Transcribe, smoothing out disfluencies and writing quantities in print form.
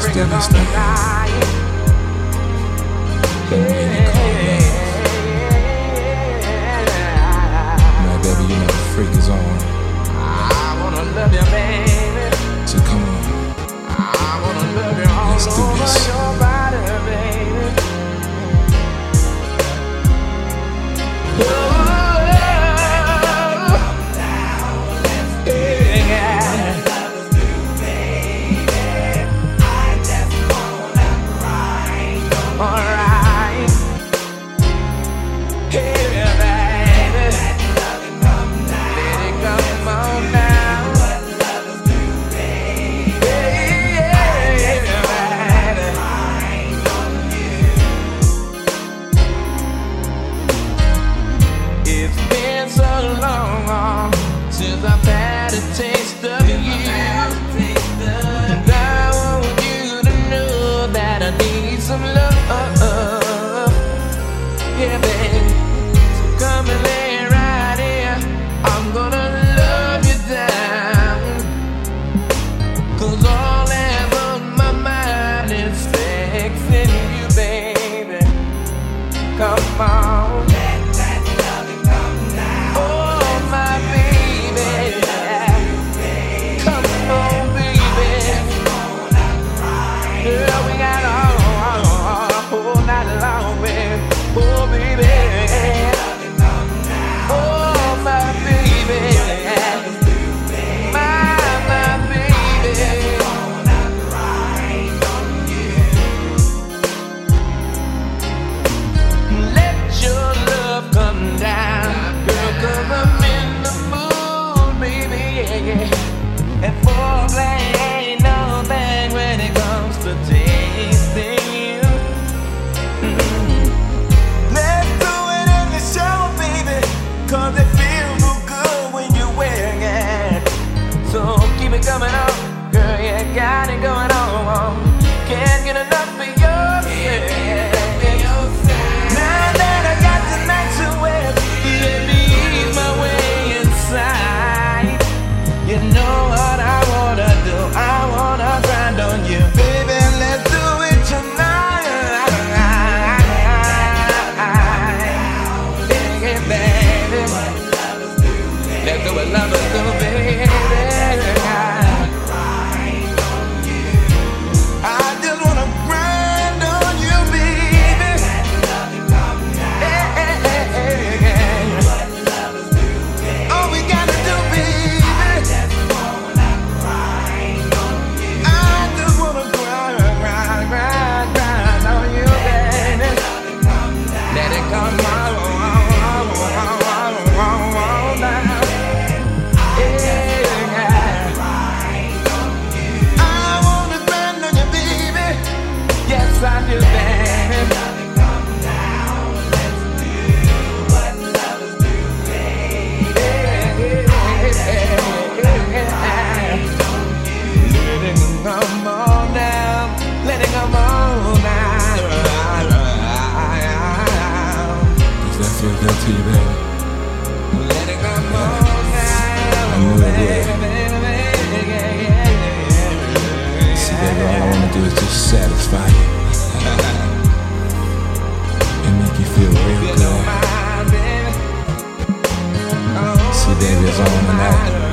still this thing. And man, it called love. Now, baby, you know the freak is on. I wanna love you, baby. So come on. I wanna love you all Let's do over this. your body, baby. Oh, alright. Hey, baby. Let it come on now. Hey, baby. It's been so long since I've had a taste of you. And I want you to know that I need some love. Yeah, baby. So come and lay right here. I'm gonna love you down. 'Cause all that's on my mind is fixing you, baby. Come on. Let that loving come now. Oh, my baby. Come on, baby. Girl, we got all night long, baby. Oh, baby. Oh, my baby. My baby. Let your love come down, girl, 'cause I'm in the mood, baby, yeah. And foreplay ain't no thing when it comes to tasting you. Let's do it in the show, baby, 'cause it feels so good when you're wearing it. So keep it coming on, girl, you got it going on. Can't get enough of your yeah. Now that I got the night to wear, let me ease my way inside. You know what I wanna do, I wanna grind on you. Baby, let's do it tonight. Yeah, baby. Let's do what lovers do, baby. I just wanna grind on you, baby. All we gotta do, baby. I just wanna grind on you, baby. Let it come on down. I wanna grind on you, baby. Yes, I do, baby. Let it come on down. Let it come on down. Does that feel good to you, baby? Let it come on down. I knew it would. See, baby, all I wanna do is just satisfy you. And make you feel real good. See, baby, it's on tonight.